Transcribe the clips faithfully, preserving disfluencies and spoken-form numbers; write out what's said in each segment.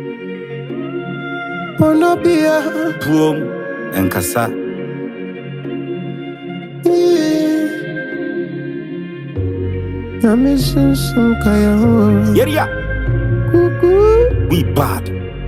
Bonobia Boom and Kasa. I'm missing some kaya. Yeah, yeah. We bad.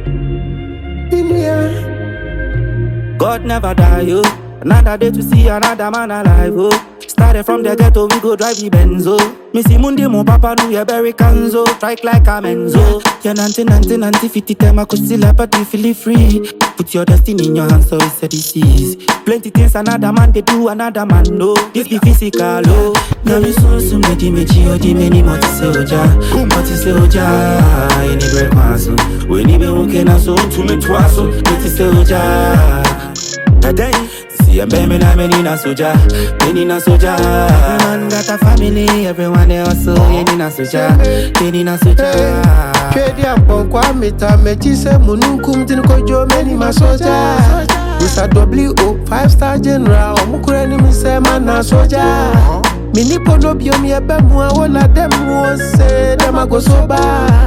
God never die, yo. Another day to see another man alive, oh. Started from the ghetto, we go drive the Benzo. Missy Mundi, mon papa, do ya berry canzo. Strike like a menzo. Yeah, nanti, nanti, nanti, fifty time, I could still have a feel free. Put your destiny in your hands, so it's a disease. Plenty things another man, they do, another man, no. This be physical, oh. Now me so, so, me di me chi, oh, di me ni moti soja. Moti soja, any break maso. When you be okay, na so, to me twaso. Moti soja. Today, see a baby na me na soja, me na soja. Man got a family, everyone else so ye na soja, me na soja. Trade up on Kwamita, me chise mununkum tin kojo me ni masoja. This a W O five star general, omukure ni mi se man na soja. Me ni pono bio mi ebe mu awola dem wo se dem a go soba.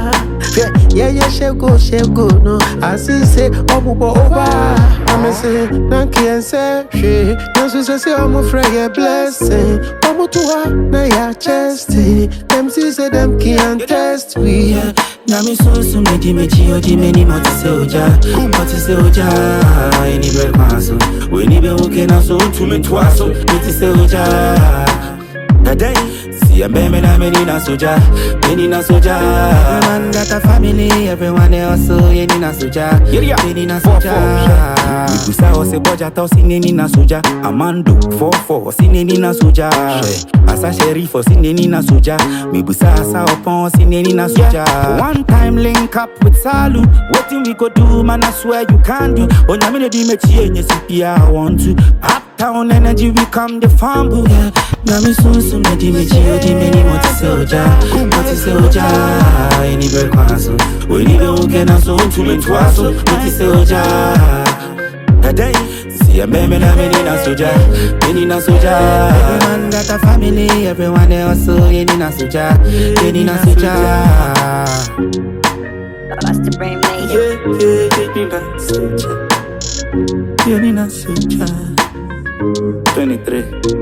Yeah, yeah, she go, she go, no. I see, say, obubo over. I'm say, Nanki and say, she. Nancy say, say, I'm afraid, yeah, blessing. Omu tuwa, na ya chesty. Them see, say, them can't test we. Na mi so so me di me chi o di me ni moti soja, moti soja. Any break maso, we ni be okay na so to me twaso, moti soja. Today, see a baby na me na soja, me na soja. Man got a family, everyone else so ye na soja, me na soja. We busa o se boja ta o si ne na soja. Amando four four si ne na soja. Asa sheriff o si ne na soja. Me busa asa opon si ne na soja. One time link up with Salu, what we go do, man I swear you can do. Onya me di me chi enye C P I want to. Uptown energy we come the fumble. Na mi so so me di me chi o di me ni moti soja, moti soja. Any break maso, we ni be okay na so to me twaso, moti soja. Today, see a baby na me na soja, me na soja. Every man got a family, everyone else so ye na soja, me na soja. Bust the brain made Yeah, yeah, me na soja, me na soja. Twenty-three.